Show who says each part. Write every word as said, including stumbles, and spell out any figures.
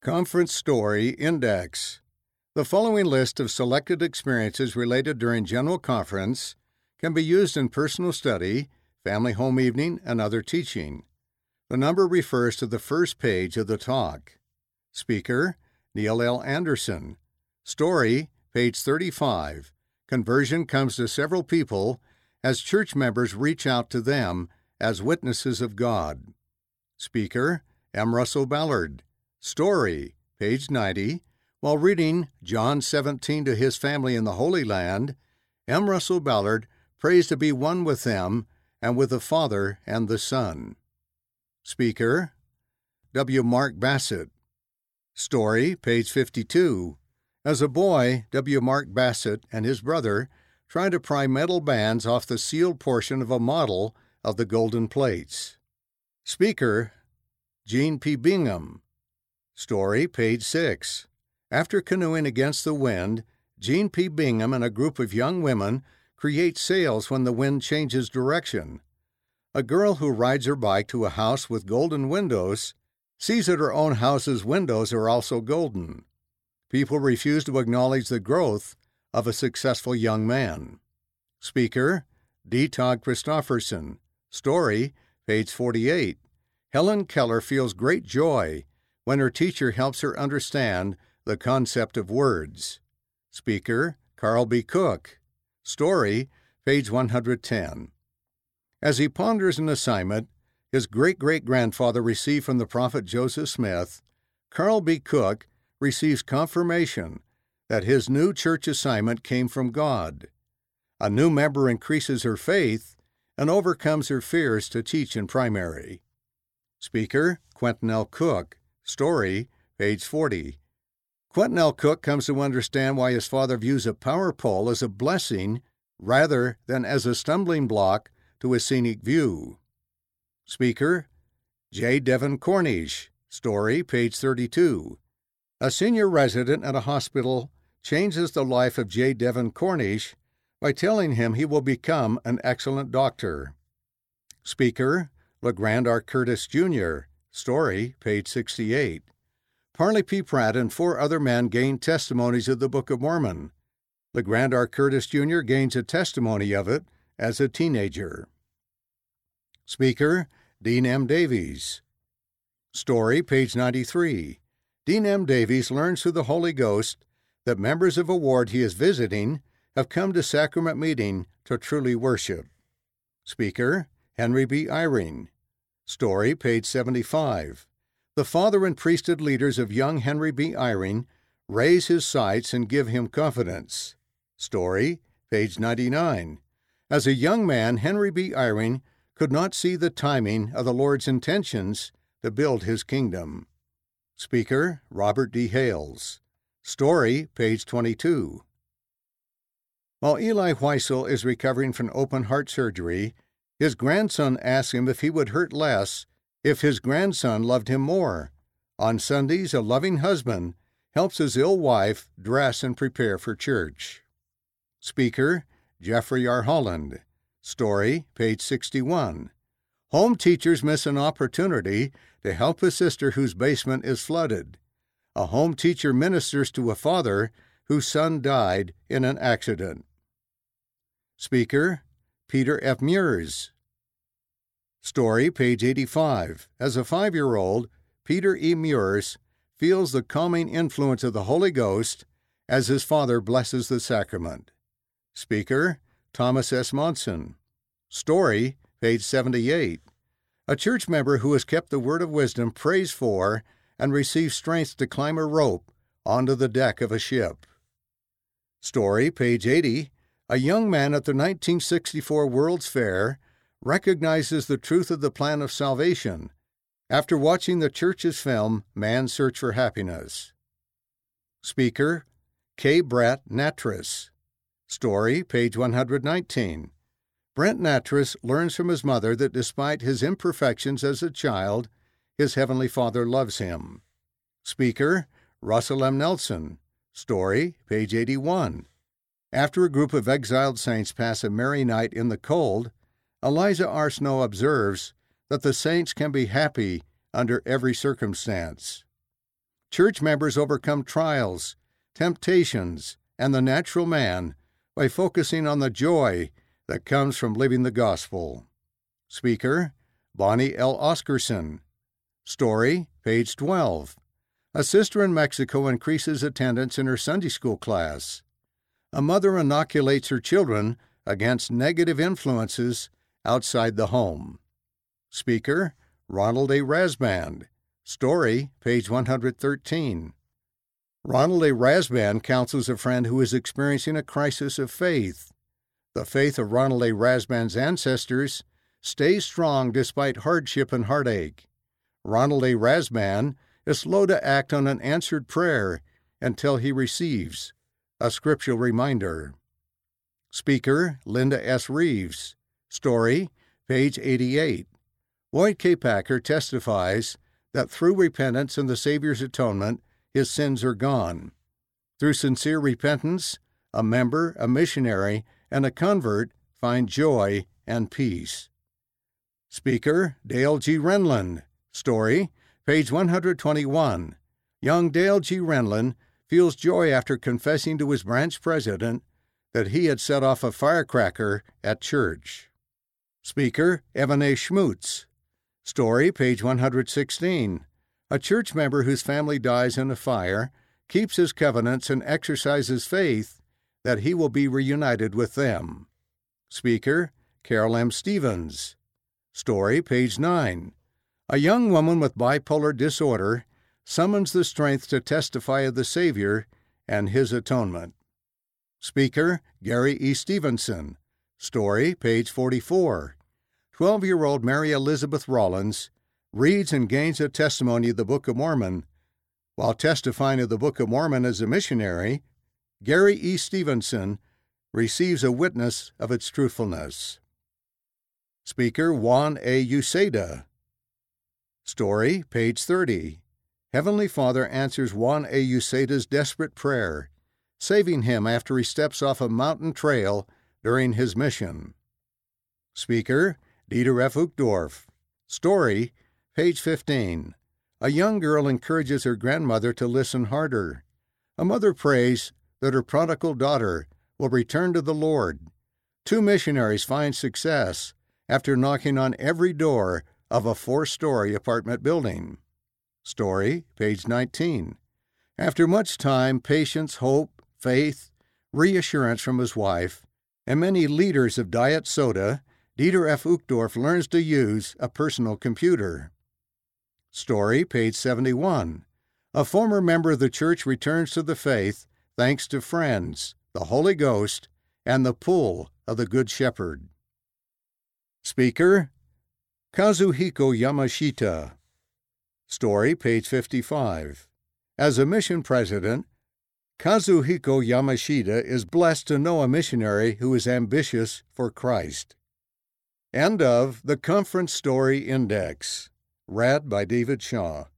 Speaker 1: Conference Story Index. The following list of selected experiences related during General Conference can be used in personal study, family home evening, and other teaching. The number refers to the first page of the talk. Speaker, Neil L. Anderson. Story, page thirty-five. Conversion comes to several people as church members reach out to them as witnesses of God. Speaker, M. Russell Ballard. Story, page ninety. While reading John seventeen to his family in the Holy Land, M. Russell Ballard prays to be one with them and with the Father and the Son. Speaker, W. Mark Bassett. Story, page fifty-two. As a boy, W. Mark Bassett and his brother tried to pry metal bands off the sealed portion of a model of the golden plates. Speaker, Gene P. Bingham. Story, page six. After canoeing against the wind, Gene P. Bingham and a group of young women create sails when the wind changes direction. A girl who rides her bike to a house with golden windows sees that her own house's windows are also golden. People refuse to acknowledge the growth of a successful young man. Speaker, D. Todd Christofferson. Story, page forty-eight. Helen Keller feels great joy when her teacher helps her understand the concept of words. Speaker, Carl B. Cook. Story, page one hundred ten. As he ponders an assignment his great-great-grandfather received from the prophet Joseph Smith, Carl B. Cook receives confirmation that his new church assignment came from God. A new member increases her faith and overcomes her fears to teach in primary. Speaker, Quentin L. Cook. Story, page forty. Quentin L. Cook comes to understand why his father views a power pole as a blessing rather than as a stumbling block to a scenic view. Speaker, J. Devin Cornish. Story, page thirty-two. A senior resident at a hospital changes the life of J. Devin Cornish by telling him he will become an excellent doctor. Speaker, LeGrand R. Curtis, Junior Story, page sixty-eight. Parley P. Pratt and four other men gain testimonies of the Book of Mormon. LeGrand R. Curtis, Junior gains a testimony of it as a teenager. Speaker, Dean M. Davies. Story, page ninety-three. Dean M. Davies learns through the Holy Ghost that members of a ward he is visiting have come to sacrament meeting to truly worship. Speaker, Henry B. Eyring. Story, page seventy-five. The father and priesthood leaders of young Henry B. Eyring raise his sights and give him confidence. Story, page ninety-nine. As a young man, Henry B. Eyring could not see the timing of the Lord's intentions to build his kingdom. Speaker, Robert D. Hales. Story, page twenty-two. While Eli Wiesel is recovering from open heart surgery, his grandson asks him if he would hurt less if his grandson loved him more. On Sundays, a loving husband helps his ill wife dress and prepare for church. Speaker, Jeffrey R. Holland. Story, page sixty-one. Home teachers miss an opportunity to help a sister whose basement is flooded. A home teacher ministers to a father whose son died in an accident. Speaker, Peter F. Mears. Story, page eighty-five. As a five-year-old, Peter E. Mears feels the calming influence of the Holy Ghost as his father blesses the sacrament. Speaker, Thomas S. Monson. Story, page seventy-eight. A church member who has kept the word of wisdom prays for and receives strength to climb a rope onto the deck of a ship. Story, page eighty. A young man at the nineteen sixty-four World's Fair recognizes the truth of the plan of salvation after watching the church's film Man's Search for Happiness. Speaker, K. Brett Natras. Story, page one hundred nineteen. Brent Natras learns from his mother that despite his imperfections as a child, his Heavenly Father loves him. Speaker, Russell M. Nelson. Story, page eighty-one. After a group of exiled saints pass a merry night in the cold, Eliza R. Snow observes that the saints can be happy under every circumstance. church members overcome trials, temptations, and the natural man by focusing on the joy that comes from living the gospel. Speaker, Bonnie L. Oscarson. Story, page twelve. A sister in Mexico increases attendance in her Sunday school class. A mother inoculates her children against negative influences outside the home. Speaker, Ronald A. Rasband. Story, page one hundred thirteen. Ronald A. Rasband counsels a friend who is experiencing a crisis of faith. The faith of Ronald A. Rasband's ancestors stays strong despite hardship and heartache. Ronald A. Rasband is slow to act on an answered prayer until he receives a scriptural reminder. Speaker, Linda S. Reeves. Story, page eighty-eight. Lloyd K. Packer testifies that through repentance and the Savior's atonement, his sins are gone. Through sincere repentance, a member, a missionary, and a convert find joy and peace. Speaker, Dale G. Renlund. Story, page one hundred twenty-one. Young Dale G. Renlund feels joy after confessing to his branch president that he had set off a firecracker at church. Speaker, Evan A. Schmutz. Story, page one hundred sixteen. A church member whose family dies in a fire keeps his covenants and exercises faith that he will be reunited with them. Speaker, Carol M. Stevens. Story, page nine. A young woman with bipolar disorder summons the strength to testify of the Savior and his atonement. Speaker, Gary E. Stevenson. Story, page forty-four. Twelve-year-old Mary Elizabeth Rollins reads and gains a testimony of the Book of Mormon. While testifying of the Book of Mormon as a missionary, Gary E. Stevenson receives a witness of its truthfulness. Speaker, Juan A. Uceda. Story, page thirty. Heavenly Father answers Juan A. Uceda's desperate prayer, saving him after he steps off a mountain trail during his mission. Speaker, Dieter F. Uchtdorf. Story, page fifteen. A young girl encourages her grandmother to listen harder. A mother prays that her prodigal daughter will return to the Lord. Two missionaries find success after knocking on every door of a four-story apartment building. Story, page nineteen. After much time, patience, hope, faith, reassurance from his wife, and many liters of diet soda, Dieter F. Uchtdorf learns to use a personal computer. Story, page seventy-one. A former member of the church returns to the faith thanks to friends, the Holy Ghost, and the pull of the Good Shepherd. Speaker, Kazuhiko Yamashita. Story, page fifty-five. As a mission president, Kazuhiko Yamashita is blessed to know a missionary who is ambitious for Christ. End of the Conference Story Index, read by David Shaw.